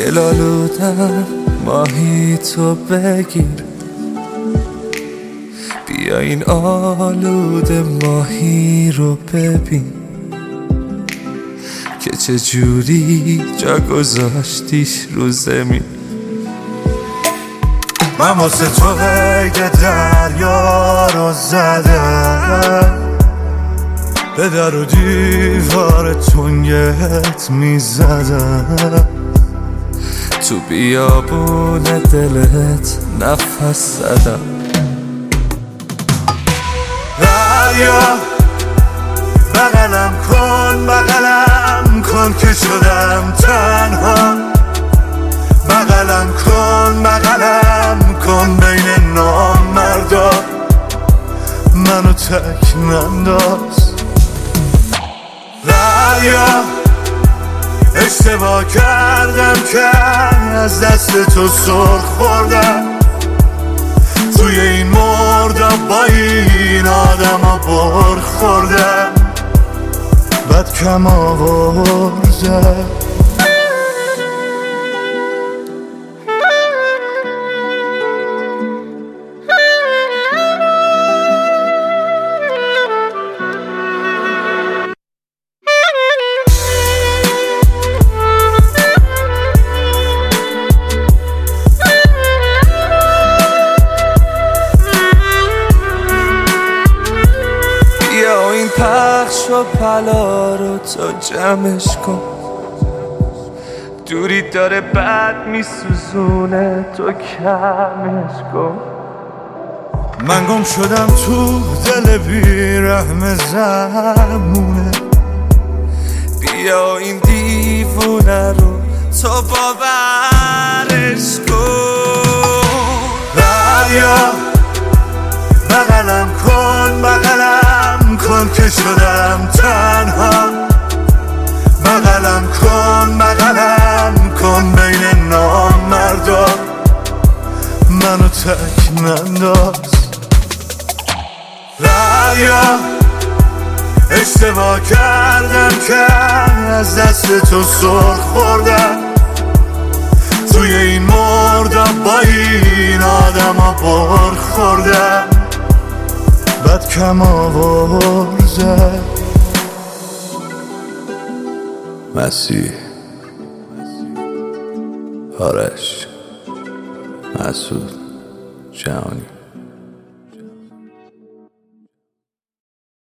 دلالودم ماهی تو بگیر، بیا این آلوده ماهی رو ببین که چجوری جا گذاشتیش رو زمین. من واسه تو قید دریا رو زدم، به در و دیوار تنگت میزدم، تو بیابون دلت نفس زدم. دریا بغلم کن که شدم تنها، بغلم کن بین نامردا، منو تک ننداز. دریا اشتباه کردم که از دست تو سر خوردم، توی این مردم با این آدم ها بر خوردم، بد کم آوردم. پخش و پلا رو تو جمعش کن، دوری داره بد میسوزونه تو کمش کن. من گم شدم تو دل بیرحم زمونه، بیا این دیوونه رو تو باورش کن. دریا بغلم کن که شدم تنها، بغلم کن بین نامردا، منو تک ننداز. دریا اشتباه کردم که از دست تو سر خوردم، توی این مردم با این آدم ها بر خوردم، بد کم آورزه. مسیح، آرش، مسعود، جهانی.